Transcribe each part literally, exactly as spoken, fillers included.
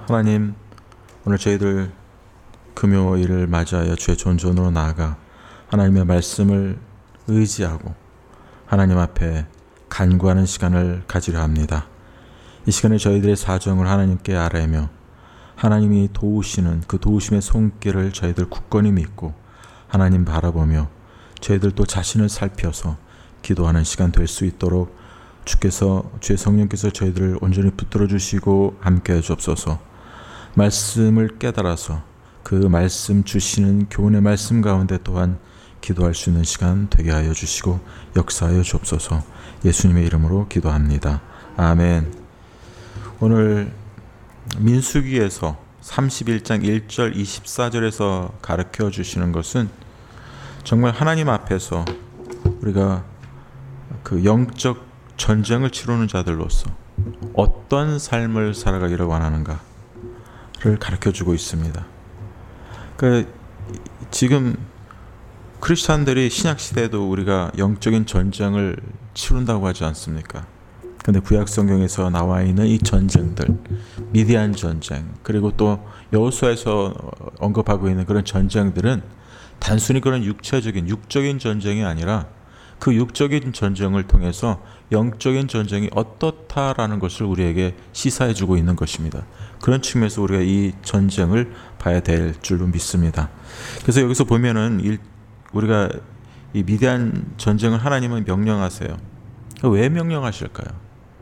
하나님, 오늘 저희들 금요일을 맞이하여 주의 존전으로 나아가 하나님의 말씀을 의지하고 하나님 앞에 간구하는 시간을 가지려 합니다. 이 시간에 저희들의 사정을 하나님께 아뢰며 하나님이 도우시는 그 도우심의 손길을 저희들 굳건히 믿고 하나님 바라보며 저희들 또 자신을 살펴서 기도하는 시간 될 수 있도록 주께서 주의 성령께서 저희들을 온전히 붙들어 주시고 함께해 주옵소서. 말씀을 깨달아서 그 말씀 주시는 교훈의 말씀 가운데 또한 기도할 수 있는 시간 되게 하여 주시고 역사하여 주옵소서. 예수님의 이름으로 기도합니다. 아멘. 오늘 민수기에서 삼십일 장 일 절 이십사 절에서 가르쳐 주시는 것은 정말 하나님 앞에서 우리가 그 영적 전쟁을 치르는 자들로서 어떤 삶을 살아가기를 원하는가를 가르쳐주고 있습니다. 그 지금 크리스찬들이 신약시대에도 우리가 영적인 전쟁을 치룬다고 하지 않습니까? 근데 구약 성경에서 나와 있는 이 전쟁들, 미디안 전쟁, 그리고 또 여호수아에서 언급하고 있는 그런 전쟁들은 단순히 그런 육체적인, 육적인 전쟁이 아니라 그 육적인 전쟁을 통해서 영적인 전쟁이 어떻다라는 것을 우리에게 시사해주고 있는 것입니다. 그런 측면에서 우리가 이 전쟁을 봐야 될 줄로 믿습니다. 그래서 여기서 보면은 우리가 이 미디안 전쟁을 하나님은 명령하세요. 왜 명령하실까요?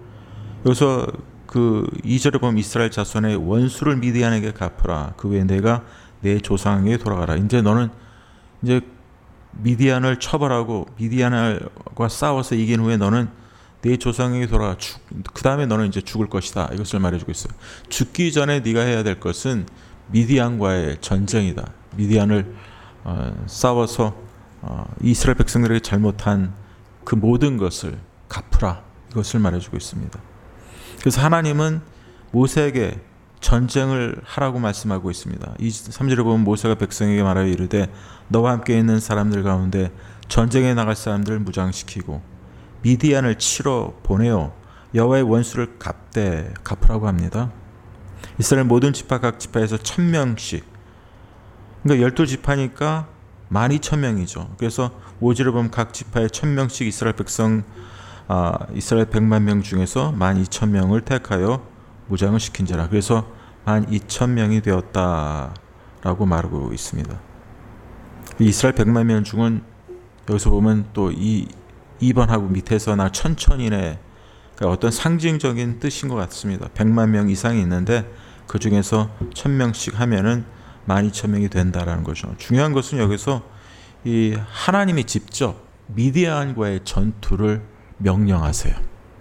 여기서 그 이 절에 보면 이스라엘 자손의 원수를 미디안에게 갚으라. 그 외에 내가 내 조상에게 돌아가라. 이제 너는 이제 미디안을 처벌하고 미디안과 싸워서 이긴 후에 너는 내 조상에게 돌아가. 그 다음에 너는 이제 죽을 것이다. 이것을 말해주고 있어요. 죽기 전에 네가 해야 될 것은 미디안과의 전쟁이다. 미디안을 어, 싸워서 어, 이스라엘 백성들에게 잘못한 그 모든 것을 갚으라. 이것을 말해주고 있습니다. 그래서 하나님은 모세에게 전쟁을 하라고 말씀하고 있습니다. 이십삼 절에 보면 모세가 백성에게 말하여 이르되 너와 함께 있는 사람들 가운데 전쟁에 나갈 사람들을 무장시키고 미디안을 치러 보내어 여호와의 원수를 갚되 갚으라고 합니다. 이스라엘 모든 지파 각 지파에서 천 명씩, 그러니까 열두 지파니까 만 이천 명이죠. 그래서 오 절에 보면 각 지파에 천 명씩 이스라엘 백성 아, 이스라엘 백만 명 중에서 만 이천 명을 택하여 무장을 시킨지라. 그래서 만 이천 명이 되었다라고 말하고 있습니다. 이스라엘 백만 명 중은 여기서 보면 또 이 이 번하고 밑에서 나 천천히네, 그러니까 어떤 상징적인 뜻인 것 같습니다. 백만 명 이상이 있는데 그 중에서 천 명씩 하면은 만 이천 명이 된다라는 거죠. 중요한 것은 여기서 이 하나님이 직접 미디안과의 전투를 명령하세요.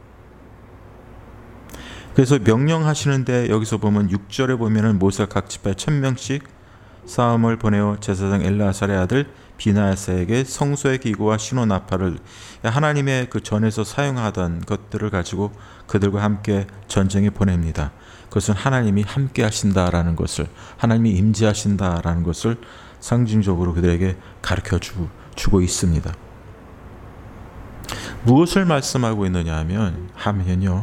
그래서 명령하시는데 여기서 보면 육 절에 보면은 모세가 각 지파에 천 명씩 사람을 보내어 제사장 엘르아살의 아들 비나야스에게 성소의 기구와 신호 나팔을, 하나님의 그 전에서 사용하던 것들을 가지고 그들과 함께 전쟁에 보냅니다. 그것은 하나님이 함께 하신다라는 것을, 하나님이 임재하신다라는 것을 상징적으로 그들에게 가르쳐 주, 주고 있습니다. 무엇을 말씀하고 있느냐 하면 하면요,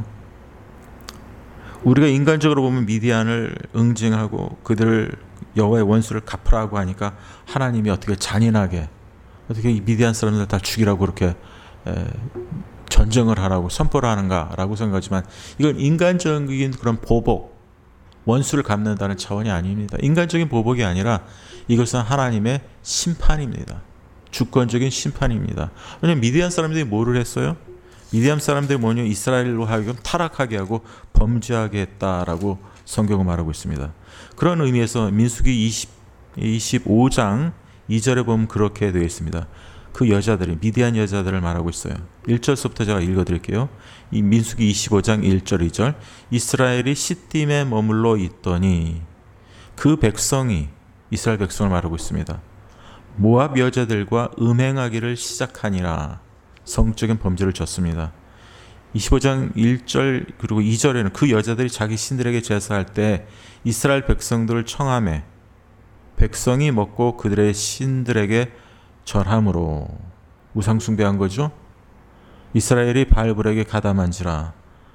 우리가 인간적으로 보면 미디안을 응징하고 그들을 여호와의 원수를 갚으라고 하니까 하나님이 어떻게 잔인하게 어떻게 이 미디안 사람들 다 죽이라고 그렇게 에, 전쟁을 하라고 선포를 하는가라고 생각하지만 이건 인간적인 그런 보복, 원수를 갚는다는 차원이 아닙니다. 인간적인 보복이 아니라 이것은 하나님의 심판입니다. 주권적인 심판입니다. 왜냐하면 미디안 사람들이 뭐를 했어요? 미디안 사람들이 뭐냐, 이스라엘로 하여금 타락하게 하고 범죄하게 했다라고 성경은 말하고 있습니다. 그런 의미에서 민수기 이십, 이십오 장 이 절에 보면 그렇게 되어 있습니다. 그 여자들이 미디안 여자들을 말하고 있어요. 일 절서부터 제가 읽어드릴게요. 이 민수기 이십오 장 일 절 이 절 이스라엘이 시딤에 머물러 있더니 그 백성이, 이스라엘 백성을 말하고 있습니다. 모압 여자들과 음행하기를 시작하니라. 성적인 범죄를 졌습니다. 이십오 장 일 절 그리고 이 절에는 그 여자들이 자기 신들에게 제사할 때 이스라엘 백성들을 청하매 백성이 먹고 그들의 신들에게 절함으로 우상 숭배한 거죠. 이스라엘이 바알불에게 가담한지라.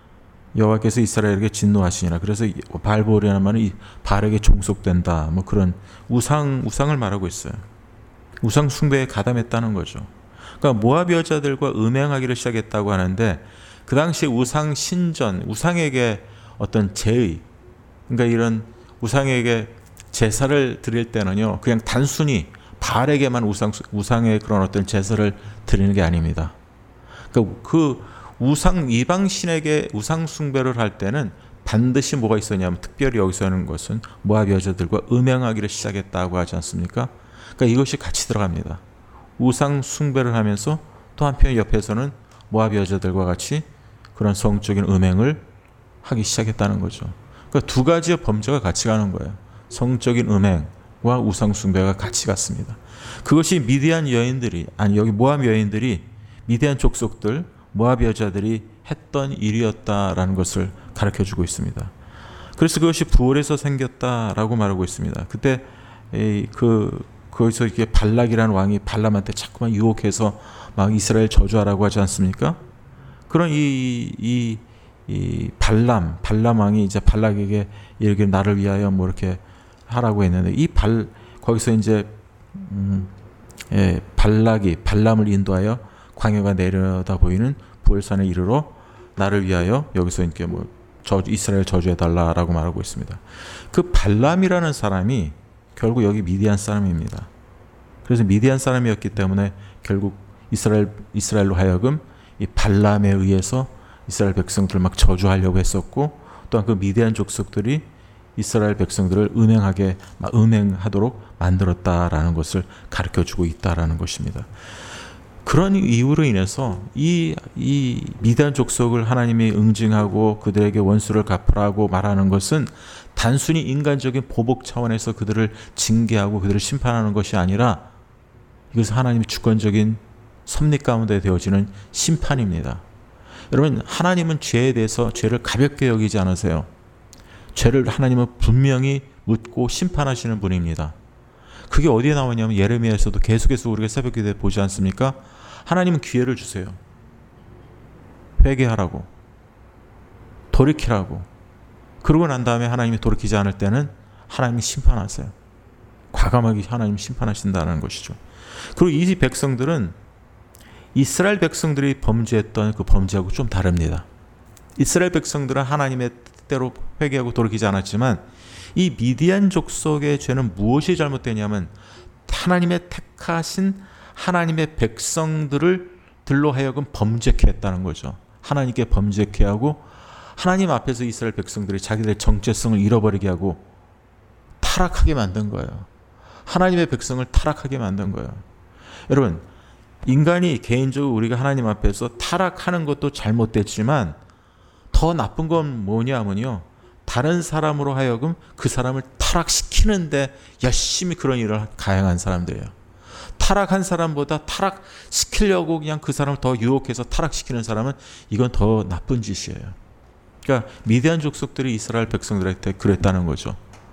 여호와께서 이스라엘에게 진노하시니라. 그래서 바알보올이라는 말은 이 바알에게 종속된다. 뭐 그런 우상 우상을 말하고 있어요. 우상 숭배에 가담했다는 거죠. 그러니까 모압 여자들과 음행하기를 시작했다고 하는데 그 당시에 우상 신전, 우상에게 어떤 제의, 그러니까 이런 우상에게 제사를 드릴 때는요, 그냥 단순히 바알에게만 우상 우상의 그런 어떤 제사를 드리는 게 아닙니다. 그러니까 그 우상 이방 신에게 우상 숭배를 할 때는 반드시 뭐가 있었냐면 특별히 여기서 하는 것은 모압 여자들과 음행하기를 시작했다고 하지 않습니까? 그러니까 이것이 같이 들어갑니다. 우상 숭배를 하면서 또 한편 옆에서는 모압 여자들과 같이 그런 성적인 음행을 하기 시작했다는 거죠. 그러니까 두 가지의 범죄가 같이 가는 거예요. 성적인 음행과 우상 숭배가 같이 갔습니다. 그것이 미디안 여인들이, 아니 여기 모압 여인들이, 미디안 족속들, 모압 여자들이 했던 일이었다라는 것을 가르쳐주고 있습니다. 그래서 그것이 부올에서 생겼다라고 말하고 있습니다. 그때 그 거기서 이게 발락이라는 왕이 발람한테 자꾸만 유혹해서 막 이스라엘 저주하라고 하지 않습니까? 그런 이, 이, 이 발람, 발람 왕이 이제 발락에게 이렇게 나를 위하여 뭐 이렇게 하라고 했는데 이 발, 거기서 이제, 음, 예, 발락이 발람을 인도하여 광야가 내려다 보이는 부엘산에 이르러 나를 위하여 여기서 이렇게 뭐 저, 이스라엘 저주해달라라고 말하고 있습니다. 그 발람이라는 사람이 결국 여기 미디안 사람입니다. 그래서 미디안 사람이었기 때문에 결국 이스라엘, 이스라엘로 하여금 이 발람에 의해서 이스라엘 백성들을 막 저주하려고 했었고, 또한 그 미디안 족속들이 이스라엘 백성들을 음행하게, 막 음행하도록 만들었다라는 것을 가르쳐주고 있다라는 것입니다. 그런 이유로 인해서 이, 이 미디안 족속을 하나님이 응징하고 그들에게 원수를 갚으라고 말하는 것은 단순히 인간적인 보복 차원에서 그들을 징계하고 그들을 심판하는 것이 아니라 이것은 하나님의 주권적인 섭리 가운데 되어지는 심판입니다. 여러분, 하나님은 죄에 대해서 죄를 가볍게 여기지 않으세요. 죄를 하나님은 분명히 묻고 심판하시는 분입니다. 그게 어디에 나오냐면 예레미야에서도 계속해서 우리가 새벽기도에 보지 않습니까? 하나님은 기회를 주세요. 회개하라고, 돌이키라고. 그러고 난 다음에 하나님이 돌이키지 않을 때는 하나님이 심판하세요. 과감하게 하나님이 심판하신다는 것이죠. 그리고 이 백성들은 이스라엘 백성들이 범죄했던 그 범죄하고 좀 다릅니다. 이스라엘 백성들은 하나님의 뜻대로 회개하고 돌이키지 않았지만 이 미디안 족속의 죄는 무엇이 잘못되냐면 하나님의 택하신 하나님의 백성들을 들로 하여금 범죄케 했다는 거죠. 하나님께 범죄케 하고 하나님 앞에서 이스라엘 백성들이 자기들의 정체성을 잃어버리게 하고 타락하게 만든 거예요. 하나님의 백성을 타락하게 만든 거예요. 여러분, 인간이 개인적으로 우리가 하나님 앞에서 타락하는 것도 잘못됐지만 더 나쁜 건 뭐냐면요, 다른 사람으로 하여금 그 사람을 타락시키는데 열심히 그런 일을 가행한 사람들이에요. 타락한 사람보다 타락시키려고 그냥 그 사람을 더 유혹해서 타락시키는 사람은 이건 더 나쁜 짓이에요. 그러니까 미디안 족속들이 이스라엘 백성들한테 그랬다는 거죠.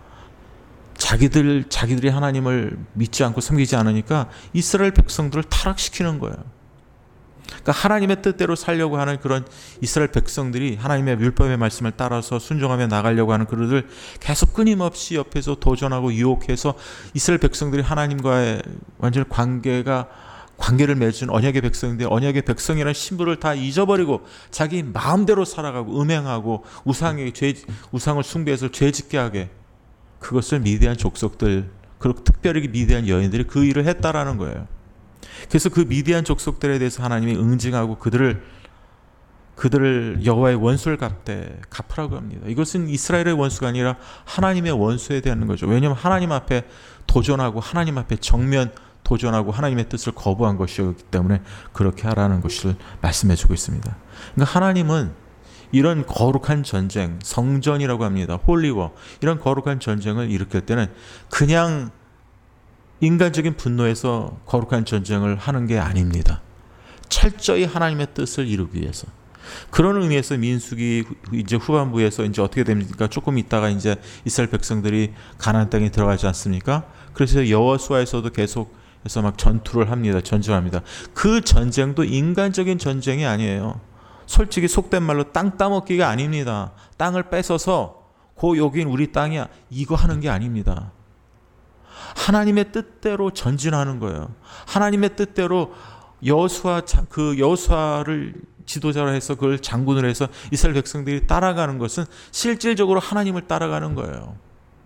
자기들, 자기들이 하나님을 믿지 않고 섬기지 않으니까 이스라엘 백성들을 타락시키는 거예요. 그러니까 하나님의 뜻대로 살려고 하는 그런 이스라엘 백성들이 하나님의 율법의 말씀을 따라서 순종하며 나가려고 하는 그들을 계속 끊임없이 옆에서 도전하고 유혹해서 이스라엘 백성들이 하나님과의 완전 관계가 관계를 맺은 언약의 백성인데 언약의 백성이라는 신분을 다 잊어버리고 자기 마음대로 살아가고 음행하고 우상에게 죄, 우상을 숭배해서 죄 짓게 하게, 그것을 미디안 족속들, 그리고 특별히 미디안 여인들이 그 일을 했다라는 거예요. 그래서 그 미디안 족속들에 대해서 하나님이 응징하고 그들을 그들을 여호와의 원수를 갚되 갚으라고 합니다. 이것은 이스라엘의 원수가 아니라 하나님의 원수에 대한 거죠. 왜냐하면 하나님 앞에 도전하고 하나님 앞에 정면 도전하고 하나님의 뜻을 거부한 것이었기 때문에 그렇게 하라는 것을 말씀해주고 있습니다. 그러니까 하나님은 이런 거룩한 전쟁, 성전이라고 합니다. 홀리워, 이런 거룩한 전쟁을 일으킬 때는 그냥 인간적인 분노에서 거룩한 전쟁을 하는 게 아닙니다. 철저히 하나님의 뜻을 이루기 위해서. 그런 의미에서 민수기 이제 후반부에서 이제 어떻게 됩니까? 조금 있다가 이제 이스라엘 백성들이 가나안 땅에 들어가지 않습니까? 그래서 여호수아에서도 계속해서 막 전투를 합니다. 전쟁합니다. 그 전쟁도 인간적인 전쟁이 아니에요. 솔직히 속된 말로 땅 따먹기가 아닙니다. 땅을 뺏어서 고 여긴 우리 땅이야 이거 하는 게 아닙니다. 하나님의 뜻대로 전진하는 거예요. 하나님의 뜻대로 여호수아 그 여호수아를 지도자로 해서 그걸 장군으로 해서 이스라엘 백성들이 따라가는 것은 실질적으로 하나님을 따라가는 거예요.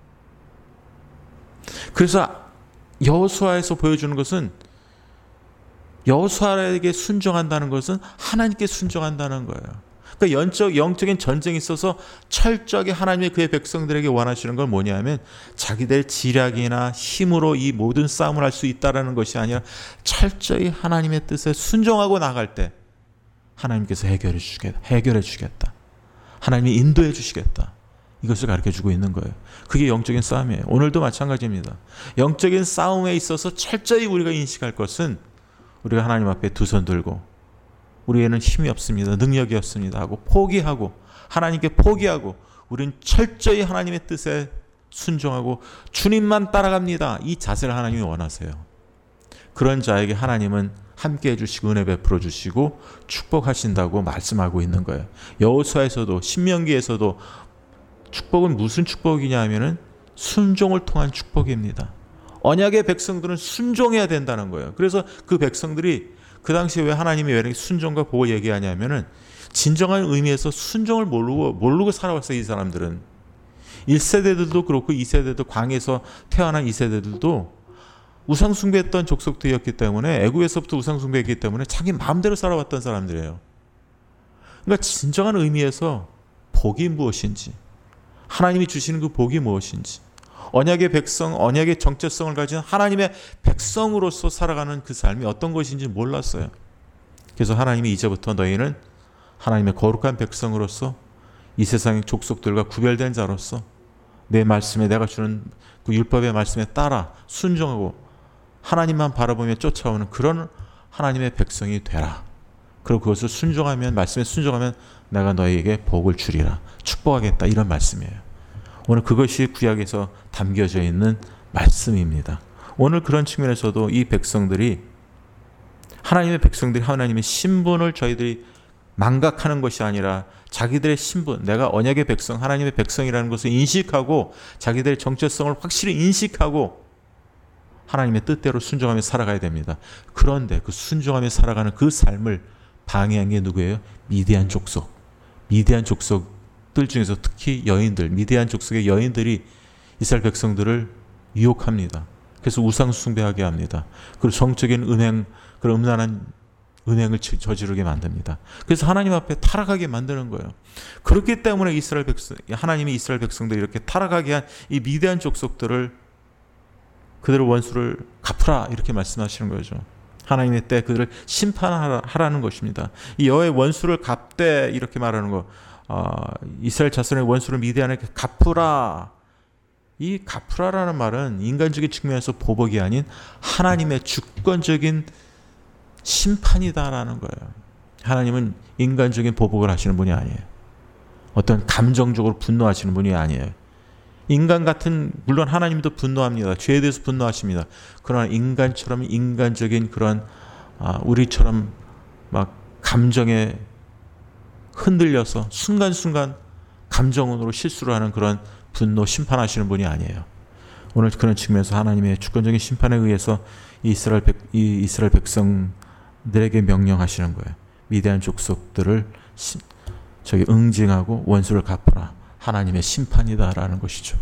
그래서 여호수아에서 보여주는 것은 여호수아에게 순종한다는 것은 하나님께 순종한다는 거예요. 그러니까 영적, 영적인 전쟁이 있어서 철저하게 하나님의 그의 백성들에게 원하시는 건 뭐냐면 자기들 지략이나 힘으로 이 모든 싸움을 할 수 있다는 것이 아니라 철저히 하나님의 뜻에 순종하고 나갈 때 하나님께서 해결해 주겠다. 해결해 주겠다. 하나님이 인도해 주시겠다. 이것을 가르쳐주고 있는 거예요. 그게 영적인 싸움이에요. 오늘도 마찬가지입니다. 영적인 싸움에 있어서 철저히 우리가 인식할 것은 우리가 하나님 앞에 두 손 들고 우리에는 힘이 없습니다. 능력이 없습니다. 하고 포기하고 하나님께 포기하고 우리는 철저히 하나님의 뜻에 순종하고 주님만 따라갑니다. 이 자세를 하나님이 원하세요. 그런 자에게 하나님은 함께 해주시고 은혜 베풀어 주시고 축복하신다고 말씀하고 있는 거예요. 여호수아에서도 신명기에서도 축복은 무슨 축복이냐 하면은 순종을 통한 축복입니다. 언약의 백성들은 순종해야 된다는 거예요. 그래서 그 백성들이 그 당시에 왜 하나님이 왜 순종과 보고 얘기하냐면은 진정한 의미에서 순종을 모르고 모르고 살아왔어요. 이 사람들은 일 세대들도 그렇고 이 세대도 광에서 태어난 이 세대들도 우상 숭배했던 족속들이었기 때문에 애굽에서부터 우상 숭배했기 때문에 자기 마음대로 살아왔던 사람들이에요. 그러니까 진정한 의미에서 복이 무엇인지 하나님이 주시는 그 복이 무엇인지 언약의 백성, 언약의 정체성을 가진 하나님의 백성으로서 살아가는 그 삶이 어떤 것인지 몰랐어요. 그래서 하나님이 이제부터 너희는 하나님의 거룩한 백성으로서 이 세상의 족속들과 구별된 자로서 내 말씀에 내가 주는 그 율법의 말씀에 따라 순종하고 하나님만 바라보며 쫓아오는 그런 하나님의 백성이 되라. 그리고 그것을 순종하면 말씀에 순종하면 내가 너희에게 복을 주리라. 축복하겠다. 이런 말씀이에요. 오늘 그것이 구약에서 담겨져 있는 말씀입니다. 오늘 그런 측면에서도 이 백성들이 하나님의 백성들이 하나님의 신분을 저희들이 망각하는 것이 아니라 자기들의 신분, 내가 언약의 백성, 하나님의 백성이라는 것을 인식하고 자기들의 정체성을 확실히 인식하고 하나님의 뜻대로 순종하며 살아가야 됩니다. 그런데 그 순종하며 살아가는 그 삶을 방해한 게 누구예요? 미디안 족속. 미디안 족속들 중에서 특히 여인들, 미디안 족속의 여인들이 이스라엘 백성들을 유혹합니다. 그래서 우상 숭배하게 합니다. 그리고 정적인 은행, 그런 음란한 은행을 저지르게 만듭니다. 그래서 하나님 앞에 타락하게 만드는 거예요. 그렇기 때문에 이스라엘 백성, 하나님이 이스라엘 백성들이 이렇게 타락하게 한 이 미디안 족속들을 그들의 원수를 갚으라 이렇게 말씀하시는 거죠. 하나님의 때 그들을 심판하라는 것입니다. 이 여호와의 원수를 갚되 이렇게 말하는 거, 어, 이스라엘 자손의 원수를 미디안에게 갚으라. 이 갚으라라는 말은 인간적인 측면에서 보복이 아닌 하나님의 주권적인 심판이다라는 거예요. 하나님은 인간적인 보복을 하시는 분이 아니에요. 어떤 감정적으로 분노하시는 분이 아니에요. 인간 같은, 물론 하나님도 분노합니다. 죄에 대해서 분노하십니다. 그러나 인간처럼 인간적인 그런 아, 우리처럼 막 감정에 흔들려서 순간순간 감정으로 실수를 하는 그런 분노 심판하시는 분이 아니에요. 오늘 그런 측면에서 하나님의 주권적인 심판에 의해서 이스라엘 백, 이 이스라엘 백성들에게 명령하시는 거예요. 미디안 족속들을 시, 저기 응징하고 원수를 갚아라. 하나님의 심판이다라는 것이죠.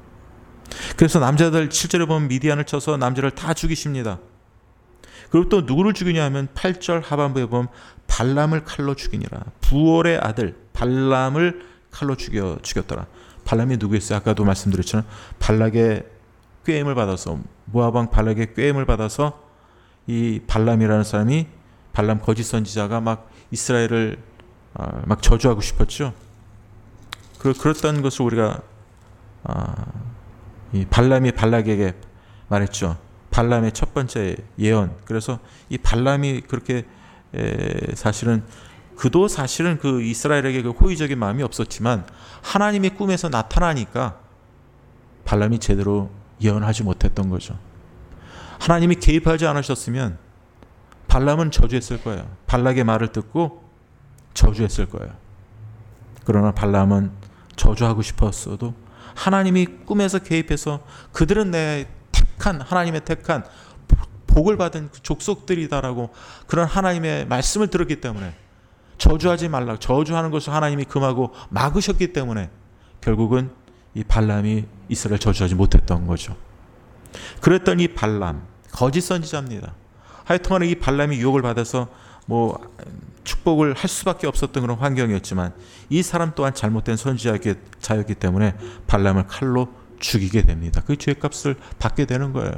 그래서 남자들 칠 절에 보면 미디안을 쳐서 남자를 다 죽이십니다. 그리고 또 누구를 죽이냐 하면 팔 절 하반부에 보면 발람을 칼로 죽이니라. 부올의 아들 발람을 칼로 죽여, 죽였더라. 발람이 누구였어요? 아까도 말씀드렸지만 발락의 꾀임을 받아서 모압 왕 발락의 꾀임을 받아서 이 발람이라는 사람이 발람 거짓 선지자가 막 이스라엘을 어, 막 저주하고 싶었죠. 그, 그랬던 것을 우리가 아, 이 발람이 발락에게 말했죠. 발람의 첫 번째 예언. 그래서 이 발람이 그렇게 에, 사실은 그도 사실은 그 이스라엘에게 그 호의적인 마음이 없었지만 하나님의 꿈에서 나타나니까 발람이 제대로 예언하지 못했던 거죠. 하나님이 개입하지 않으셨으면 발람은 저주했을 거예요. 발락의 말을 듣고 저주했을 거예요. 그러나 발람은 저주하고 싶었어도 하나님이 꿈에서 개입해서 그들은 내 택한, 하나님의 택한 복을 받은 그 족속들이다라고 그런 하나님의 말씀을 들었기 때문에 저주하지 말라, 저주하는 것을 하나님이 금하고 막으셨기 때문에 결국은 이 발람이 이스라엘 저주하지 못했던 거죠. 그랬더니 이 발람, 거짓 선지자입니다. 하여튼간에 이 발람이 유혹을 받아서 뭐 축복을 할 수밖에 없었던 그런 환경이었지만 이 사람 또한 잘못된 선지자였기 때문에 발람을 칼로 죽이게 됩니다. 그 죄값을 받게 되는 거예요.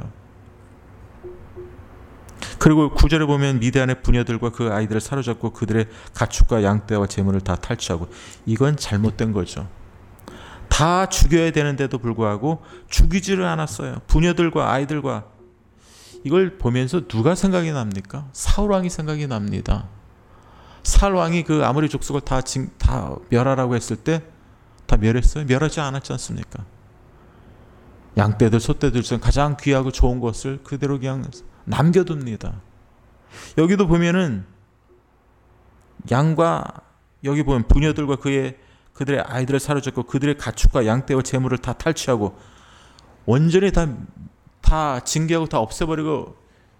그리고 구 절에 보면 미디안의 부녀들과 그 아이들을 사로잡고 그들의 가축과 양떼와 재물을 다 탈취하고, 이건 잘못된 거죠. 다 죽여야 되는데도 불구하고 죽이지를 않았어요. 부녀들과 아이들과. 이걸 보면서 누가 생각이 납니까? 사울 왕이 생각이 납니다. 사울 왕이 그 아모리 족속을 다, 다 멸하라고 했을 때 다 멸했어요? 멸하지 않았지 않습니까? 양떼들, 소떼들 중 가장 귀하고 좋은 것을 그대로 그냥 남겨둡니다. 여기도 보면은 양과, 여기 보면 부녀들과 그의 그들의 아이들을 사로잡고 그들의 가축과 양떼와 재물을 다 탈취하고 완전히 다, 다 징계하고 다 없애버리고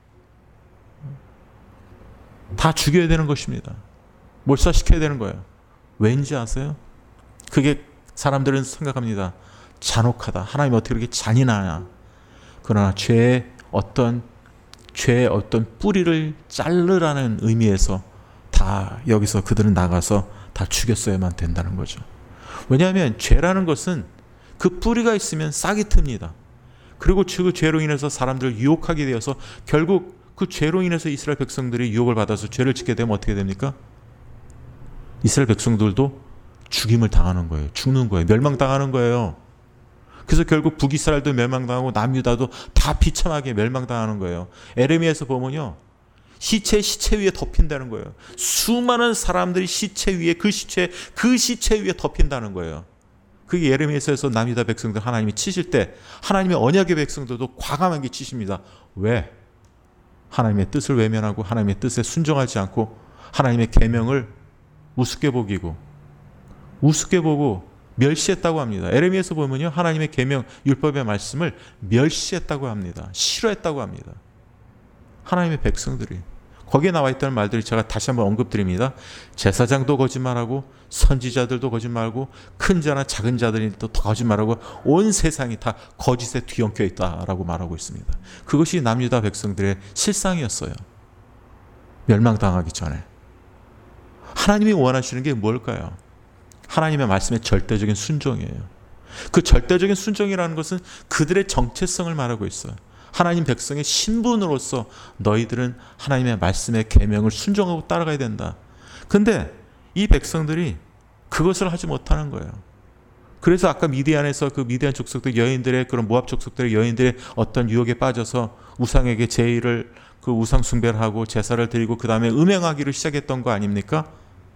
다 죽여야 되는 것입니다. 몰살시켜야 되는 거예요. 왠지 아세요? 그게 사람들은 생각합니다. 잔혹하다. 하나님 어떻게 그렇게 잔인하냐. 그러나 죄의 어떤 죄의 어떤 뿌리를 자르라는 의미에서 다 여기서 그들은 나가서 다 죽였어야만 된다는 거죠. 왜냐하면 죄라는 것은 그 뿌리가 있으면 싹이 틉니다. 그리고 그 죄로 인해서 사람들을 유혹하게 되어서 결국 그 죄로 인해서 이스라엘 백성들이 유혹을 받아서 죄를 짓게 되면 어떻게 됩니까? 이스라엘 백성들도 죽임을 당하는 거예요. 죽는 거예요. 멸망당하는 거예요. 그래서 결국 북이스라엘도 멸망당하고 남유다도 다 비참하게 멸망당하는 거예요. 에레미야에서 보면요, 시체 시체 위에 덮인다는 거예요. 수많은 사람들이 시체 위에 그 시체 그 시체 위에 덮인다는 거예요. 그게 예레미야에서 남유다 백성들 하나님이 치실 때 하나님의 언약의 백성들도 과감하게 치십니다. 왜? 하나님의 뜻을 외면하고 하나님의 뜻에 순종하지 않고 하나님의 계명을 우습게 보기고 우습게 보고 멸시했다고 합니다. 에레미야에서 보면요, 하나님의 계명 율법의 말씀을 멸시했다고 합니다. 싫어했다고 합니다. 하나님의 백성들이. 거기에 나와 있다는 말들이 제가 다시 한번 언급드립니다. 제사장도 거짓말하고 선지자들도 거짓말하고 큰 자나 작은 자들이 또 거짓말하고 온 세상이 다 거짓에 뒤엉켜 있다라고 말하고 있습니다. 그것이 남유다 백성들의 실상이었어요. 멸망당하기 전에. 하나님이 원하시는 게 뭘까요? 하나님의 말씀의 절대적인 순종이에요. 그 절대적인 순종이라는 것은 그들의 정체성을 말하고 있어요. 하나님 백성의 신분으로서 너희들은 하나님의 말씀의 계명을 순종하고 따라가야 된다. 근데 이 백성들이 그것을 하지 못하는 거예요. 그래서 아까 미디안에서 그 미디안 족속들 여인들의 그런 모압 족속들의 여인들의 어떤 유혹에 빠져서 우상에게 제의를 그 우상 숭배를 하고 제사를 드리고 그 다음에 음행하기를 시작했던 거 아닙니까?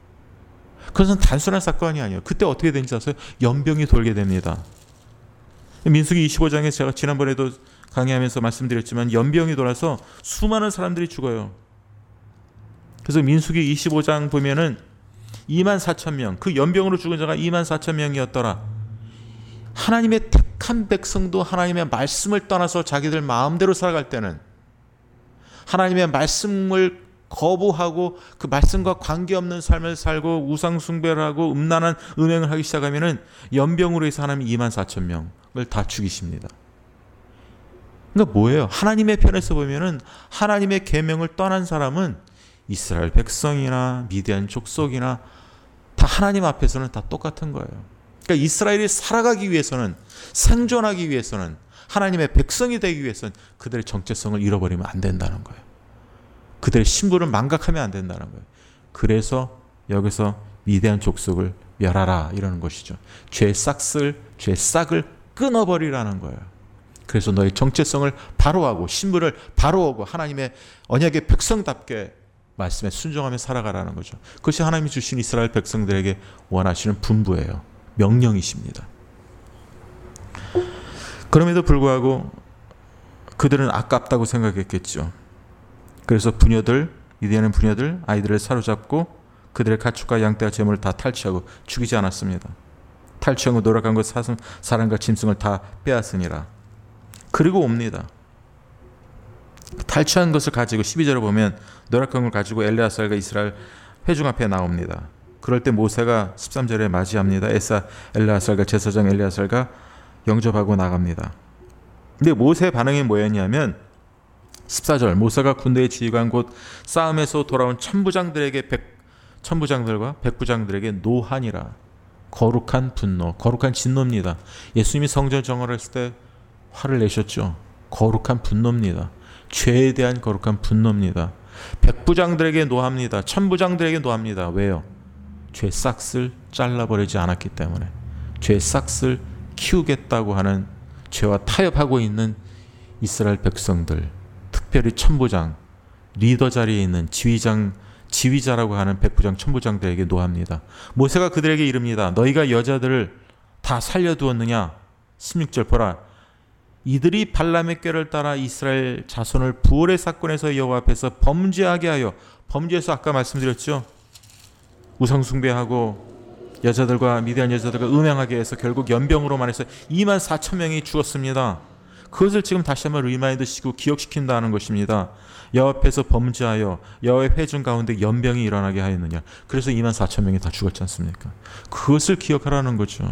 그것은 단순한 사건이 아니에요. 그때 어떻게 되는지 아세요? 연병이 돌게 됩니다. 민수기 이십오 장에 제가 지난번에도 강의하면서 말씀드렸지만 연병이 돌아서 수많은 사람들이 죽어요. 그래서 민수기 이십오 장 보면은 이만 사천 명, 그 연병으로 죽은 자가 이만 사천 명이었더라. 하나님의 택한 백성도 하나님의 말씀을 떠나서 자기들 마음대로 살아갈 때는, 하나님의 말씀을 거부하고 그 말씀과 관계없는 삶을 살고 우상 숭배를 하고 음란한 음행을 하기 시작하면은 연병으로 해서 하나님 이만 사천 명을 다 죽이십니다. 그러니까 뭐예요? 하나님의 편에서 보면은 하나님의 계명을 떠난 사람은 이스라엘 백성이나 미디안 족속이나 다 하나님 앞에서는 다 똑같은 거예요. 그러니까 이스라엘이 살아가기 위해서는, 생존하기 위해서는, 하나님의 백성이 되기 위해서는 그들의 정체성을 잃어버리면 안 된다는 거예요. 그들의 신분을 망각하면 안 된다는 거예요. 그래서 여기서 미디안 족속을 멸하라 이러는 것이죠. 죄의 싹을, 죄의 싹을 끊어버리라는 거예요. 그래서 너의 정체성을 바로하고 신분을 바로하고 하나님의 언약의 백성답게 말씀에 순종하며 살아가라는 거죠. 그것이 하나님이 주신 이스라엘 백성들에게 원하시는 분부예요. 명령이십니다. 그럼에도 불구하고 그들은 아깝다고 생각했겠죠. 그래서 부녀들, 미디안의 부녀들, 아이들을 사로잡고 그들의 가축과 양떼와 재물을 다 탈취하고 죽이지 않았습니다. 탈취하고 노력한 것 사슴, 사람과 짐승을 다 빼앗으니라. 그리고 옵니다. 탈취한 것을 가지고 십이 절에 보면 노력한 걸 가지고 엘레아살과 이스라엘 회중 앞에 나옵니다. 그럴 때 모세가 십삼 절에 맞이합니다. 에사 엘레아살과 제사장 엘레아살과 영접하고 나갑니다. 근데 모세의 반응이 뭐였냐면 십사 절 모세가 군대의 지휘관 곧 싸움에서 돌아온 천부장들에게 백, 천부장들과 백부장들에게 노하니라. 거룩한 분노, 거룩한 진노입니다. 예수님이 성전 정화를 했을 때 화를 내셨죠. 거룩한 분노입니다. 죄에 대한 거룩한 분노입니다. 백부장들에게 노합니다. 천부장들에게 노합니다. 왜요? 죄 싹을 잘라버리지 않았기 때문에. 죄 싹을 키우겠다고 하는 죄와 타협하고 있는 이스라엘 백성들, 특별히 천부장, 리더 자리에 있는 지휘장, 지휘자라고 하는 백부장, 천부장들에게 노합니다. 모세가 그들에게 이릅니다. 너희가 여자들을 다 살려두었느냐? 십육 절 보라. 이들이 발람의 꾀를 따라 이스라엘 자손을 부올의 사건에서 여호와 앞에서 범죄하게 하여, 범죄에서 아까 말씀드렸죠. 우상 숭배하고 여자들과 미디안 여자들과 음행하게 해서 결국 연병으로만 해서 이만 사천 명이 죽었습니다. 그것을 지금 다시 한번 리마인드시키고 기억시킨다는 것입니다. 여호와 앞에서 범죄하여 여호와의 회중 가운데 연병이 일어나게 하였느냐. 그래서 이만 사천 명이 다 죽었지 않습니까? 그것을 기억하라는 거죠.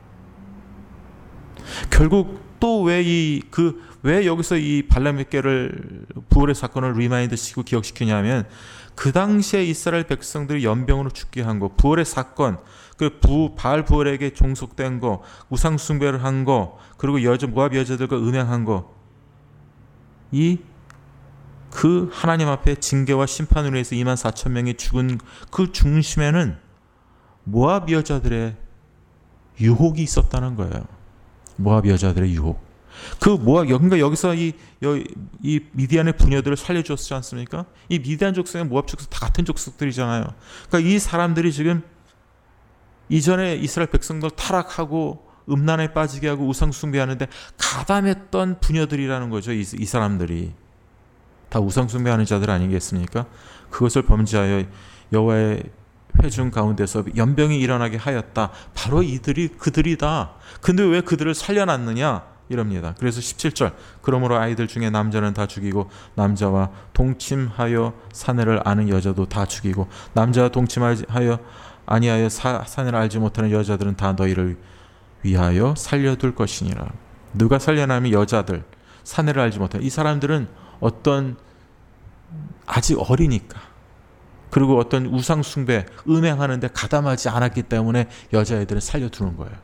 결국 또 왜 이 그 왜 여기서 이 발람의 꾀를 부올의 사건을 리마인드시키고 기억시키냐면 그 당시에 이스라엘 백성들이 연병으로 죽게 한 거, 부올의 사건, 그 부 바알 부올에게 종속된 거, 우상 숭배를 한 거, 그리고 여자 모압 여자들과 음행한 거, 이 그 하나님 앞에 징계와 심판으로 해서 이만 사천 명이 죽은 그 중심에는 모압 여자들의 유혹이 있었다는 거예요. 모압 여자들의 유혹. 그 모압, 그러니까 여기서 이, 이 미디안의 부녀들을 살려주었지 않습니까? 이 미디안 족속과 모압 족속 다 같은 족속들이잖아요. 그러니까 이 사람들이 지금 이전에 이스라엘 백성들 타락하고 음란에 빠지게 하고 우상 숭배하는데 가담했던 부녀들이라는 거죠. 이, 이 사람들이 다 우상 숭배하는 자들 아니겠습니까? 그것을 범죄하여 여호와의 회중 가운데서 연병이 일어나게 하였다. 바로 이들이 그들이다. 근데 왜 그들을 살려놨느냐? 이럽니다. 그래서 십칠 절 그러므로 아이들 중에 남자는 다 죽이고 남자와 동침하여 사내를 아는 여자도 다 죽이고 남자와 동침하여 아니하여 사, 사내를 알지 못하는 여자들은 다 너희를 위하여 살려둘 것이니라. 누가 살려나면 여자들, 사내를 알지 못하는 이 사람들은 어떤 아직 어리니까, 그리고 어떤 우상 숭배, 음행하는데 가담하지 않았기 때문에 여자애들은 살려두는 거예요.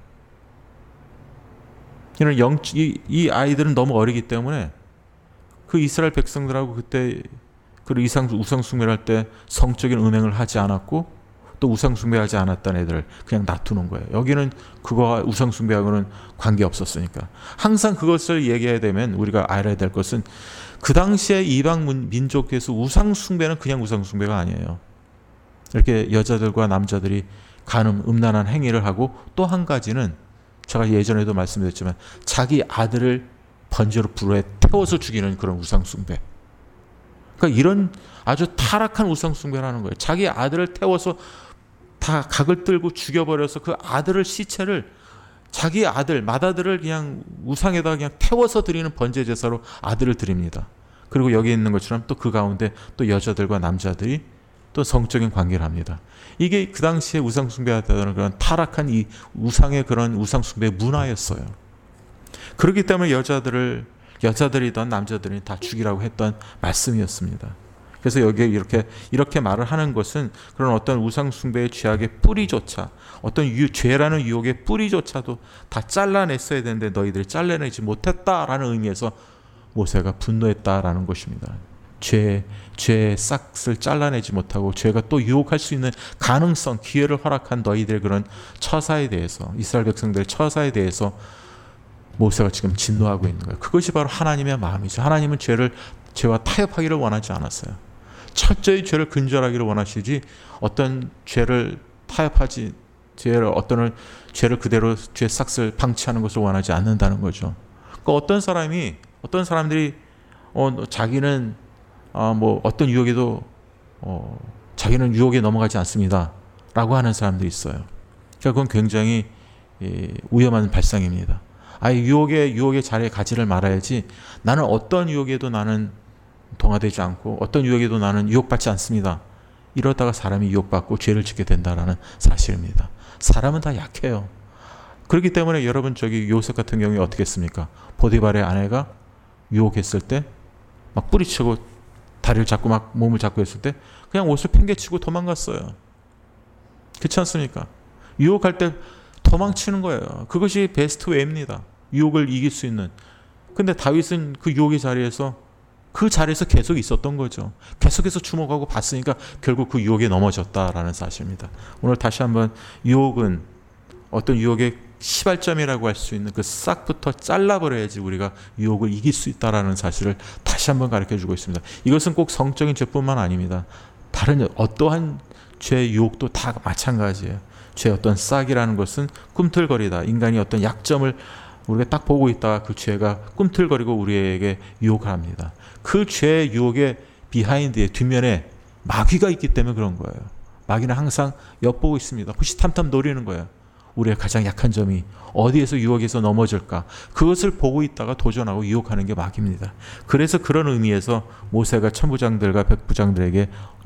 이런 영, 이, 이 아이들은 너무 어리기 때문에 그 이스라엘 백성들하고 그때 그 이상 우상 숭배를 할 때 성적인 음행을 하지 않았고 또 우상 숭배하지 않았던 애들을 그냥 놔두는 거예요. 여기는 그거와 우상 숭배하고는 관계 없었으니까. 항상 그것을 얘기해야 되면 우리가 알아야 될 것은 그 당시에 이방 민족에서 우상 숭배는 그냥 우상 숭배가 아니에요. 이렇게 여자들과 남자들이 간음 음란한 행위를 하고 또 한 가지는 제가 예전에도 말씀드렸지만 자기 아들을 번제로 불에 태워서 죽이는 그런 우상 숭배. 그러니까 이런 아주 타락한 우상 숭배를 하는 거예요. 자기 아들을 태워서 다 각을 들고 죽여버려서 그 아들을 시체를 자기 아들 맏아들을 그냥 우상에다가 그냥 태워서 드리는 번제 제사로 아들을 드립니다. 그리고 여기 있는 것처럼 또 그 가운데 또 여자들과 남자들이 또 성적인 관계를 합니다. 이게 그 당시에 우상 숭배하다는 그런 타락한 이 우상의 그런 우상 숭배 문화였어요. 그렇기 때문에 여자들을 여자들이든 남자들이 다 죽이라고 했던 말씀이었습니다. 그래서 여기에 이렇게 이렇게 말을 하는 것은 그런 어떤 우상 숭배의 죄악의 뿌리조차, 어떤 유, 죄라는 유혹의 뿌리조차도 다 잘라냈어야 되는데 너희들이 잘라내지 못했다라는 의미에서 모세가 분노했다라는 것입니다. 죄, 죄의 싹을 잘라내지 못하고 죄가 또 유혹할 수 있는 가능성, 기회를 허락한 너희들의 그런 처사에 대해서, 이스라엘 백성들의 처사에 대해서 모세가 지금 진노하고 있는 거예요. 그것이 바로 하나님의 마음이죠. 하나님은 죄를, 죄와 타협하기를 원하지 않았어요. 철저히 죄를 근절하기를 원하시지 어떤 죄를 타협하지, 죄를 어떤 죄를 그대로 죄 싹을 방치하는 것을 원하지 않는다는 거죠. 그러니까 어떤 사람이 어떤 사람들이 어, 자기는 어, 뭐 어떤 유혹에도 어, 자기는 유혹에 넘어가지 않습니다 라고 하는 사람도 있어요. 그건 굉장히 위험한 발상입니다. 아예 유혹의 유혹의 자리에 가지를 말아야지, 나는 어떤 유혹에도 나는 동화되지 않고 어떤 유혹에도 나는 유혹받지 않습니다, 이러다가 사람이 유혹받고 죄를 짓게 된다는 사실입니다. 사람은 다 약해요. 그렇기 때문에 여러분, 저기 요셉 같은 경우에 어떻게 했습니까? 보디발의 아내가 유혹했을 때 막 뿌리치고 다리를 잡고 막 몸을 잡고 했을 때 그냥 옷을 팽개치고 도망갔어요. 그렇지 않습니까? 유혹할 때 도망치는 거예요. 그것이 베스트 웨이입니다. 유혹을 이길 수 있는. 근데 다윗은 그 유혹의 자리에서 그 자리에서 계속 있었던 거죠. 계속해서 주목하고 봤으니까 결국 그 유혹에 넘어졌다라는 사실입니다. 오늘 다시 한번 유혹은 어떤 유혹의 시발점이라고 할 수 있는 그 싹부터 잘라버려야지 우리가 유혹을 이길 수 있다라는 사실을 다시 한번 가르쳐주고 있습니다. 이것은 꼭 성적인 죄뿐만 아닙니다. 다른 어떠한 죄 유혹도 다 마찬가지예요. 죄의 어떤 싹이라는 것은 꿈틀거리다. 인간이 어떤 약점을 우리가 딱 보고 있다가 그 죄가 꿈틀거리고 우리에게 유혹을 합니다. 그 죄의 유혹의 비하인드의 뒷면에 마귀가 있기 때문에 그런 거예요. 마귀는 항상 엿보고 있습니다. 호시탐탐 노리는 거예요. 우리의 가장 약한 점이 어디에서 유혹에서 넘어질까, 그것을 보고 있다가 도전하고 유혹하는 게 마귀입니다. 그래서 그런 의미에서 모세가 천부장들과 백부장들에게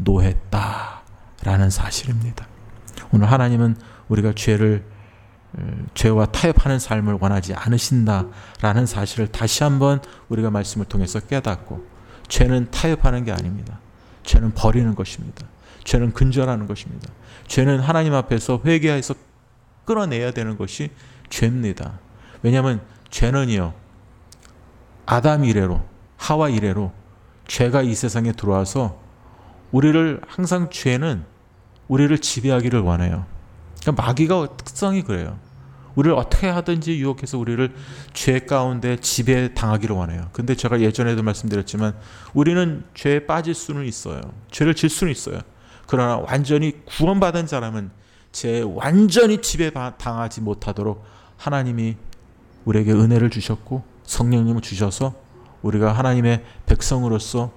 노했다라는 사실입니다. 오늘 하나님은 우리가 죄를 죄와 타협하는 삶을 원하지 않으신다라는 사실을 다시 한번 우리가 말씀을 통해서 깨닫고, 죄는 타협하는 게 아닙니다. 죄는 버리는 것입니다. 죄는 근절하는 것입니다. 죄는 하나님 앞에서 회개해서 끌어내야 되는 것이 죄입니다. 왜냐하면 죄는요, 아담 이래로 하와 이래로 죄가 이 세상에 들어와서 우리를, 항상 죄는 우리를 지배하기를 원해요. 그러니까 마귀가 특성이 그래요. 우리를 어떻게 하든지 유혹해서 우리를 죄 가운데 지배당하기를 원해요. 근데 제가 예전에도 말씀드렸지만 우리는 죄에 빠질 수는 있어요. 죄를 질 수는 있어요. 그러나 완전히 구원받은 자라면 죄에 완전히 지배당하지 못하도록 하나님이 우리에게 은혜를 주셨고 성령님을 주셔서 우리가 하나님의 백성으로서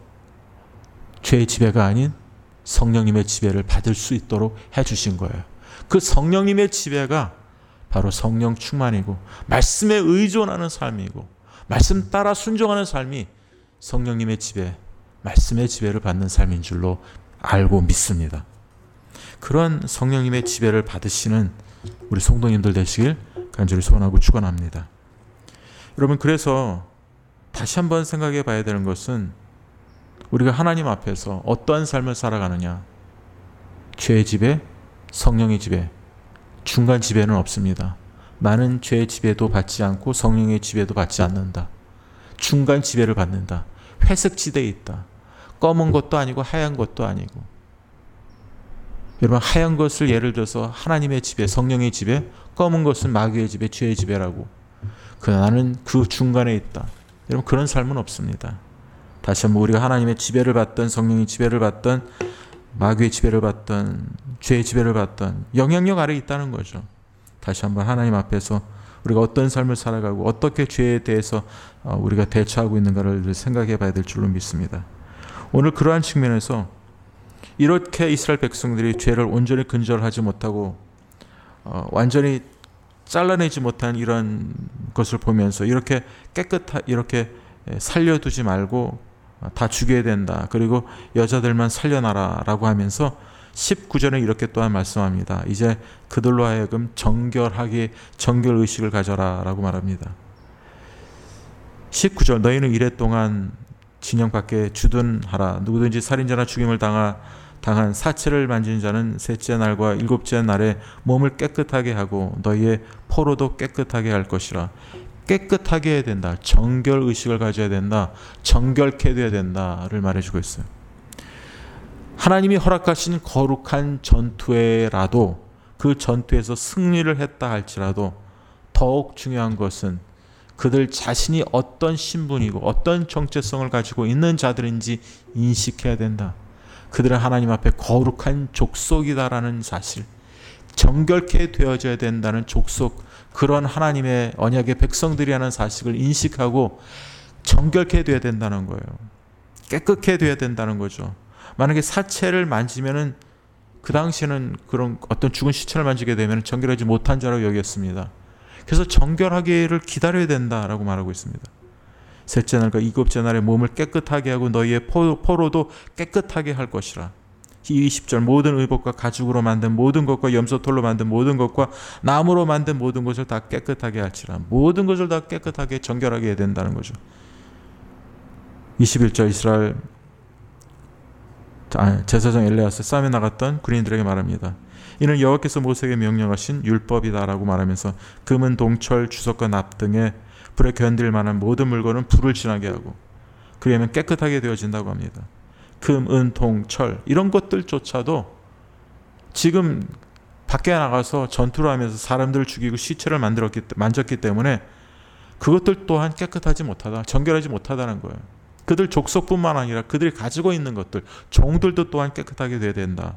죄의 지배가 아닌 성령님의 지배를 받을 수 있도록 해주신 거예요. 그 성령님의 지배가 바로 성령 충만이고 말씀에 의존하는 삶이고 말씀 따라 순종하는 삶이 성령님의 지배, 말씀의 지배를 받는 삶인 줄로 알고 믿습니다. 그런 성령님의 지배를 받으시는 우리 성도님들 되시길 간절히 소원하고 축원합니다. 여러분, 그래서 다시 한번 생각해 봐야 되는 것은 우리가 하나님 앞에서 어떠한 삶을 살아가느냐. 죄의 지배, 성령의 지배, 중간 지배는 없습니다. 나는 죄의 지배도 받지 않고 성령의 지배도 받지 않는다. 중간 지배를 받는다. 회색 지대에 있다. 검은 것도 아니고 하얀 것도 아니고. 여러분, 하얀 것을 예를 들어서 하나님의 지배, 성령의 지배, 검은 것은 마귀의 지배, 죄의 지배라고. 그 나는 그 중간에 있다. 여러분, 그런 삶은 없습니다. 다시 한번 우리가 하나님의 지배를 받던, 성령의 지배를 받던, 마귀의 지배를 받던, 죄의 지배를 받던 영향력 아래에 있다는 거죠. 다시 한번 하나님 앞에서 우리가 어떤 삶을 살아가고 어떻게 죄에 대해서 우리가 대처하고 있는가를 생각해 봐야 될 줄로 믿습니다. 오늘 그러한 측면에서 이렇게 이스라엘 백성들이 죄를 온전히 근절하지 못하고 어, 완전히 잘라내지 못한 이런 것을 보면서 이렇게 깨끗하 이렇게 살려두지 말고 다 죽여야 된다. 그리고 여자들만 살려놔라 라고 하면서 십구 절에 이렇게 또한 말씀합니다. 이제 그들로 하여금 정결하게 정결의식을 가져라 라고 말합니다. 십구 절 너희는 이래 동안 진영 밖에 주둔하라. 누구든지 살인자나 죽임을 당하, 당한 사체를 만진 자는 셋째 날과 일곱째 날에 몸을 깨끗하게 하고 너희의 포로도 깨끗하게 할 것이라. 깨끗하게 해야 된다. 정결의식을 가져야 된다. 정결케 돼야 된다를 말해주고 있어요. 하나님이 허락하신 거룩한 전투에라도 그 전투에서 승리를 했다 할지라도 더욱 중요한 것은 그들 자신이 어떤 신분이고 어떤 정체성을 가지고 있는 자들인지 인식해야 된다. 그들은 하나님 앞에 거룩한 족속이다라는 사실, 정결케 되어져야 된다는 족속, 그런 하나님의 언약의 백성들이라는 사실을 인식하고 정결케 되어야 된다는 거예요. 깨끗해 되어야 된다는 거죠. 만약에 사체를 만지면은 그 당시에는 그런 어떤 죽은 시체를 만지게 되면 정결하지 못한 자라고 여겼습니다. 그래서 정결하기를 기다려야 된다라고 말하고 있습니다. 셋째 날과 일곱째 날에 몸을 깨끗하게 하고 너희의 포로도 깨끗하게 할 것이라. 이십 절 모든 의복과 가죽으로 만든 모든 것과 염소털로 만든 모든 것과 나무로 만든 모든 것을 다 깨끗하게 할지라. 모든 것을 다 깨끗하게 정결하게 해야 된다는 거죠. 이십일 절 이스라엘 제사장 엘레아스 싸움에 나갔던 군인들에게 말합니다. 이는 여호와께서 모세에게 명령하신 율법이다라고 말하면서 금은 동철 주석과 납 등의 불에 견딜 만한 모든 물건은 불을 지나게 하고 그리하면 깨끗하게 되어진다고 합니다. 금, 은, 동, 철 이런 것들조차도 지금 밖에 나가서 전투를 하면서 사람들을 죽이고 시체를 만들었기, 만졌기 때문에 그것들 또한 깨끗하지 못하다, 정결하지 못하다는 거예요. 그들 족속뿐만 아니라 그들이 가지고 있는 것들, 종들도 또한 깨끗하게 돼야 된다.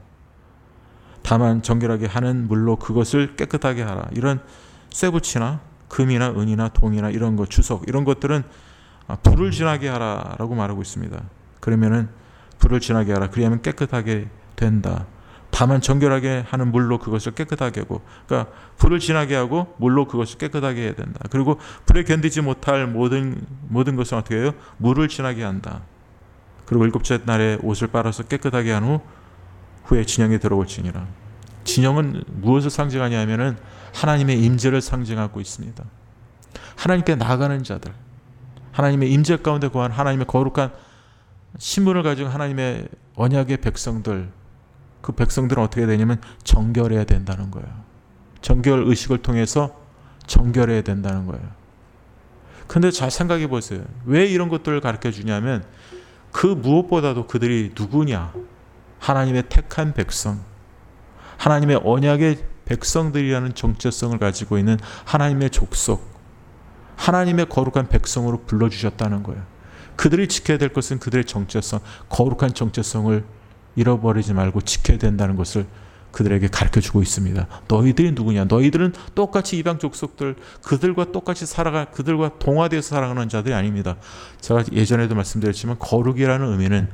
다만 정결하게 하는 물로 그것을 깨끗하게 하라. 이런 쇠붙이나 금이나 은이나 동이나 이런 것, 주석 이런 것들은 불을 지나게 하라라고 말하고 있습니다. 그러면은 불을 지나게 하라. 그리하면 깨끗하게 된다. 다만 정결하게 하는 물로 그것을 깨끗하게 하고, 그러니까 불을 지나게 하고 물로 그것을 깨끗하게 해야 된다. 그리고 불에 견디지 못할 모든 모든 것은 어떻게 해요? 물을 지나게 한다. 그리고 일곱째 날에 옷을 빨아서 깨끗하게 한 후 후에 진영에 들어올지니라. 진영은 무엇을 상징하냐면은 하나님의 임재를 상징하고 있습니다. 하나님께 나가는 자들, 하나님의 임재 가운데 거한 하나님의 거룩한 신분을 가지고 하나님의 언약의 백성들, 그 백성들은 어떻게 되냐면 정결해야 된다는 거예요. 정결 의식을 통해서 정결해야 된다는 거예요. 근데 잘 생각해 보세요. 왜 이런 것들을 가르쳐 주냐면 그 무엇보다도 그들이 누구냐? 하나님의 택한 백성, 하나님의 언약의 백성들이라는 정체성을 가지고 있는 하나님의 족속, 하나님의 거룩한 백성으로 불러주셨다는 거예요. 그들이 지켜야 될 것은 그들의 정체성, 거룩한 정체성을 잃어버리지 말고 지켜야 된다는 것을 그들에게 가르쳐주고 있습니다. 너희들이 누구냐? 너희들은 똑같이 이방 족속들, 그들과 똑같이 살아가, 그들과 동화되어서 살아가는 자들이 아닙니다. 제가 예전에도 말씀드렸지만 거룩이라는 의미는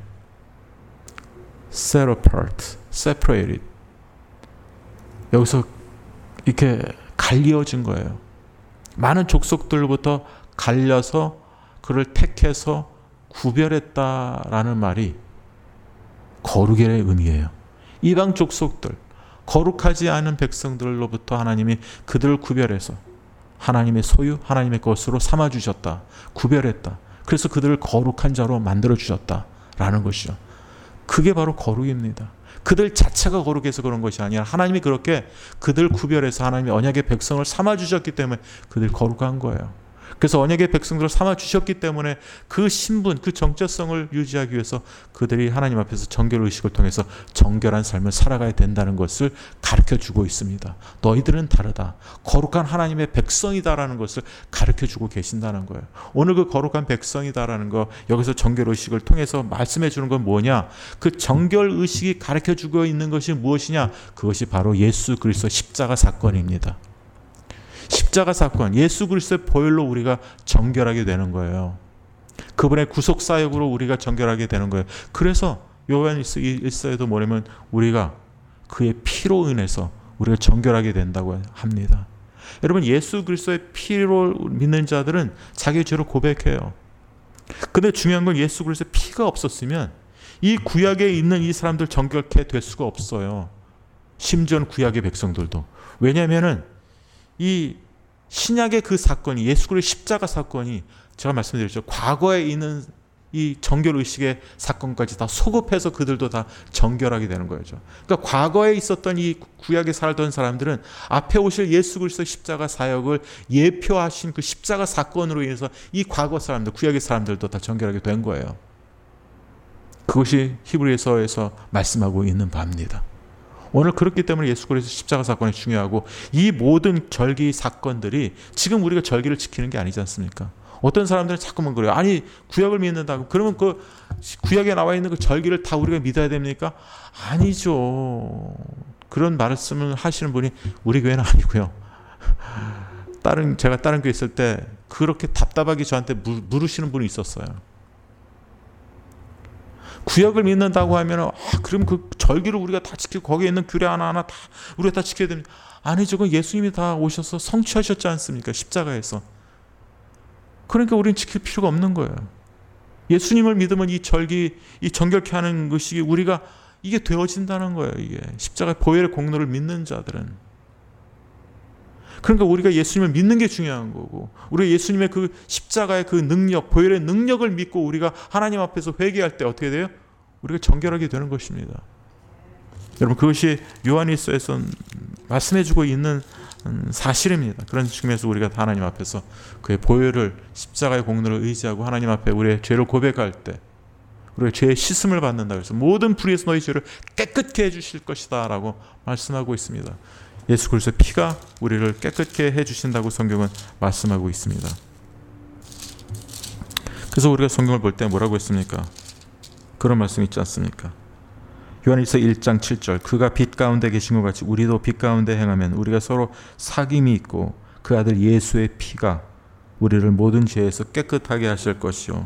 set apart, separated. 여기서 이렇게 갈려진 거예요. 많은 족속들로부터 갈려서 그를 택해서 구별했다라는 말이 거룩이라는 의미예요. 이방 족속들, 거룩하지 않은 백성들로부터 하나님이 그들을 구별해서 하나님의 소유, 하나님의 것으로 삼아주셨다. 구별했다. 그래서 그들을 거룩한 자로 만들어주셨다라는 것이죠. 그게 바로 거룩입니다. 그들 자체가 거룩해서 그런 것이 아니라 하나님이 그렇게 그들 구별해서 하나님의 언약의 백성을 삼아주셨기 때문에 그들 거룩한 거예요. 그래서 언약의 백성들을 삼아주셨기 때문에 그 신분, 그 정체성을 유지하기 위해서 그들이 하나님 앞에서 정결의식을 통해서 정결한 삶을 살아가야 된다는 것을 가르쳐주고 있습니다. 너희들은 다르다. 거룩한 하나님의 백성이다라는 것을 가르쳐주고 계신다는 거예요. 오늘 그 거룩한 백성이다라는 거, 여기서 정결의식을 통해서 말씀해 주는 건 뭐냐? 그 정결의식이 가르쳐주고 있는 것이 무엇이냐? 그것이 바로 예수 그리스도 십자가 사건입니다. 십자가 사건, 예수 그리스도의 보혈로 우리가 정결하게 되는 거예요. 그분의 구속 사역으로 우리가 정결하게 되는 거예요. 그래서 요한 일서에도 뭐냐면 우리가 그의 피로 인해서 우리가 정결하게 된다고 합니다. 여러분, 예수 그리스도의 피로 믿는 자들은 자기의 죄를 고백해요. 근데 중요한 건 예수 그리스도의 피가 없었으면 이 구약에 있는 이 사람들 정결케 될 수가 없어요. 심지어 구약의 백성들도. 왜냐하면은 이 신약의 그 사건이, 예수 그리스도의 십자가 사건이, 제가 말씀드렸죠. 과거에 있는 이 정결의식의 사건까지 다 소급해서 그들도 다 정결하게 되는 거죠. 그러니까 과거에 있었던 이 구약에 살던 사람들은 앞에 오실 예수 그리스도의 십자가 사역을 예표하신 그 십자가 사건으로 인해서 이 과거 사람들, 구약의 사람들도 다 정결하게 된 거예요. 그것이 히브리서에서 말씀하고 있는 바입니다. 오늘 그렇기 때문에 예수 그리스도 십자가 사건이 중요하고, 이 모든 절기 사건들이 지금 우리가 절기를 지키는 게 아니지 않습니까? 어떤 사람들은 자꾸만 그래요. 아니, 구약을 믿는다고 그러면 그 구약에 나와 있는 그 절기를 다 우리가 믿어야 됩니까? 아니죠. 그런 말씀을 하시는 분이 우리 교회는 아니고요. 다른 제가 다른 교회 있을 때 그렇게 답답하게 저한테 물으시는 분이 있었어요. 구약을 믿는다고 하면 아, 그럼 그 절기를 우리가 다 지키고 거기에 있는 규례 하나하나 다 우리가 다 지켜야 됩니다. 아니죠. 그건 예수님이 다 오셔서 성취하셨지 않습니까? 십자가에서. 그러니까 우리는 지킬 필요가 없는 거예요. 예수님을 믿으면 이 절기, 이 정결케 하는 것이 우리가 이게 되어진다는 거예요. 이게 십자가의 보혈의 공로를 믿는 자들은. 그러니까 우리가 예수님을 믿는 게 중요한 거고, 우리가 예수님의 그 십자가의 그 능력, 보혈의 능력을 믿고 우리가 하나님 앞에서 회개할 때 어떻게 돼요? 우리가 정결하게 되는 것입니다. 여러분, 그것이 요한일서에서 말씀해주고 있는 사실입니다. 그런 측면에서 우리가 하나님 앞에서 그의 보혈을, 십자가의 공로를 의지하고 하나님 앞에 우리의 죄를 고백할 때 우리가 죄의 씻음을 받는다. 그래서 모든 불의에서 너희 죄를 깨끗게 해주실 것이다 라고 말씀하고 있습니다. 예수 그리스도의 피가 우리를 깨끗게 해주신다고 성경은 말씀하고 있습니다. 그래서 우리가 성경을 볼 때 뭐라고 했습니까? 그런 말씀 있지 않습니까? 요한일서 일 장 칠 절, 그가 빛 가운데 계신 것 같이 우리도 빛 가운데 행하면 우리가 서로 사귐이 있고 그 아들 예수의 피가 우리를 모든 죄에서 깨끗하게 하실 것이요.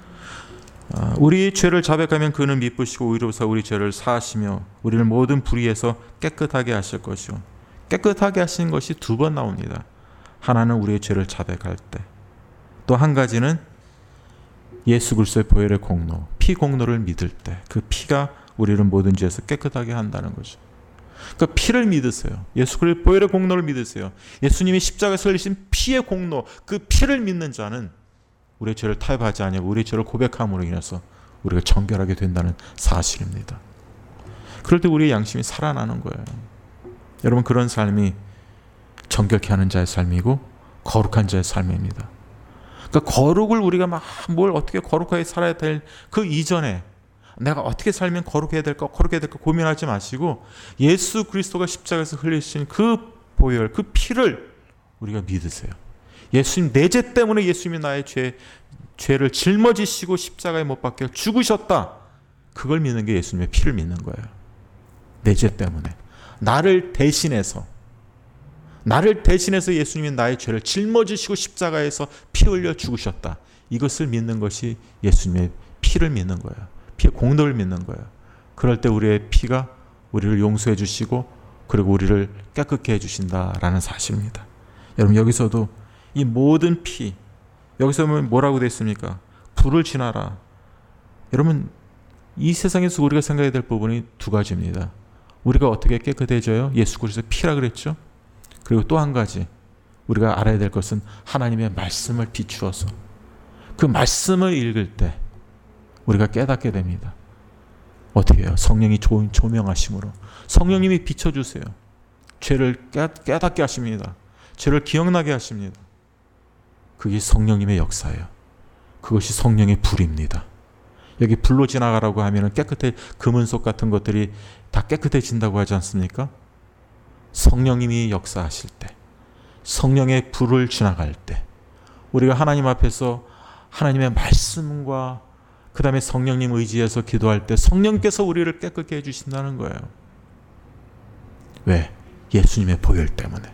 아, 우리 죄를 자백하면 그는 미쁘시고 의로우사 우리 죄를 사하시며 우리를 모든 불의에서 깨끗하게 하실 것이요. 깨끗하게 하신 것이 두 번 나옵니다. 하나는 우리의 죄를 자백할 때, 또 한 가지는 예수 그리스도의 보혈의 공로, 피 공로를 믿을 때 그 피가 우리를 모든 죄에서 깨끗하게 한다는 거죠. 그 피를 믿으세요. 예수 그리스도의 보혈의 공로를 믿으세요. 예수님이 십자가에서 흘리신 피의 공로, 그 피를 믿는 자는 우리의 죄를 타협하지 아니하고 우리의 죄를 고백함으로 인해서 우리가 정결하게 된다는 사실입니다. 그럴 때 우리의 양심이 살아나는 거예요. 여러분, 그런 삶이 정결케 하는 자의 삶이고 거룩한 자의 삶입니다. 그러니까 거룩을 우리가 막 뭘 어떻게 거룩하게 살아야 될 그 이전에 내가 어떻게 살면 거룩해야 될까 거룩해야 될까 고민하지 마시고 예수 그리스도가 십자가에서 흘리신 그 보혈, 그 피를 우리가 믿으세요. 예수님, 내 죄 때문에 예수님이 나의 죄, 죄를 짊어지시고 십자가에 못 박혀 죽으셨다. 그걸 믿는 게 예수님의 피를 믿는 거예요. 내 죄 때문에. 나를 대신해서 나를 대신해서 예수님이 나의 죄를 짊어지시고 십자가에서 피 흘려 죽으셨다. 이것을 믿는 것이 예수님의 피를 믿는 거예요. 피의 공로를 믿는 거예요. 그럴 때 우리의 피가 우리를 용서해 주시고 그리고 우리를 깨끗게 해주신다라는 사실입니다. 여러분, 여기서도 이 모든 피, 여기서 뭐라고 되어 있습니까? 불을 지나라. 여러분, 이 세상에서 우리가 생각해야 될 부분이 두 가지입니다. 우리가 어떻게 깨끗해져요? 예수 그리스도의 피라 그랬죠. 그리고 또 한 가지 우리가 알아야 될 것은 하나님의 말씀을 비추어서 그 말씀을 읽을 때 우리가 깨닫게 됩니다. 어떻게 해요? 성령이 조, 조명하심으로 성령님이 비춰주세요. 죄를 깨, 깨닫게 하십니다. 죄를 기억나게 하십니다. 그게 성령님의 역사예요. 그것이 성령의 불입니다. 여기 불로 지나가라고 하면 깨끗해, 금은속 같은 것들이 다 깨끗해진다고 하지 않습니까? 성령님이 역사하실 때, 성령의 불을 지나갈 때, 우리가 하나님 앞에서 하나님의 말씀과 그 다음에 성령님 의지해서 기도할 때 성령께서 우리를 깨끗게 해주신다는 거예요. 왜? 예수님의 보혈 때문에,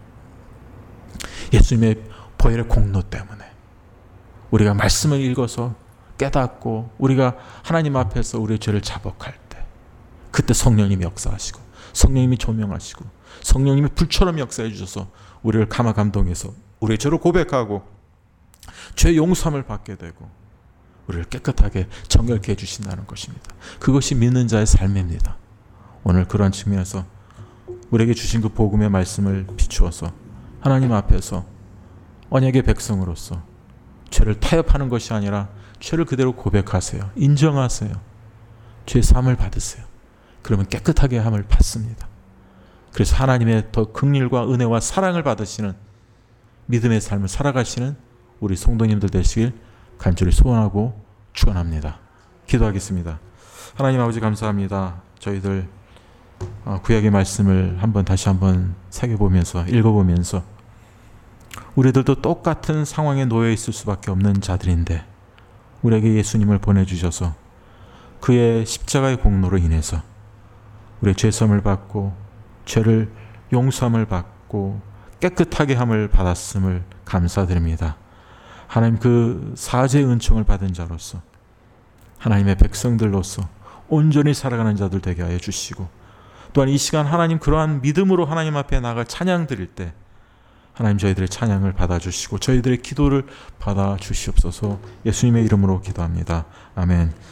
예수님의 보혈의 공로 때문에 우리가 말씀을 읽어서 깨닫고 우리가 하나님 앞에서 우리의 죄를 자복할 때 그때 성령님이 역사하시고 성령님이 조명하시고 성령님이 불처럼 역사해 주셔서 우리를 감화 감동해서 우리의 죄를 고백하고 죄 용서함을 받게 되고 우리를 깨끗하게 정결케 해주신다는 것입니다. 그것이 믿는 자의 삶입니다. 오늘 그런 측면에서 우리에게 주신 그 복음의 말씀을 비추어서 하나님 앞에서 언약의 백성으로서 죄를 타협하는 것이 아니라 죄를 그대로 고백하세요. 인정하세요. 죄 사함을 받으세요. 그러면 깨끗하게 함을 받습니다. 그래서 하나님의 더 긍휼과 은혜와 사랑을 받으시는 믿음의 삶을 살아가시는 우리 성도님들 되시길 간절히 소원하고 축원합니다. 기도하겠습니다. 하나님 아버지, 감사합니다. 저희들 구약의 말씀을 한번 다시 한번 새겨보면서 읽어보면서 우리들도 똑같은 상황에 놓여 있을 수밖에 없는 자들인데 우리에게 예수님을 보내주셔서 그의 십자가의 공로로 인해서 우리의 죄섬을 받고 죄를 용서함을 받고 깨끗하게 함을 받았음을 감사드립니다. 하나님, 그 사죄의 은총을 받은 자로서 하나님의 백성들로서 온전히 살아가는 자들 되게 하여 주시고, 또한 이 시간 하나님 그러한 믿음으로 하나님 앞에 나가 찬양 드릴 때 하나님 저희들의 찬양을 받아주시고 저희들의 기도를 받아주시옵소서. 예수님의 이름으로 기도합니다. 아멘.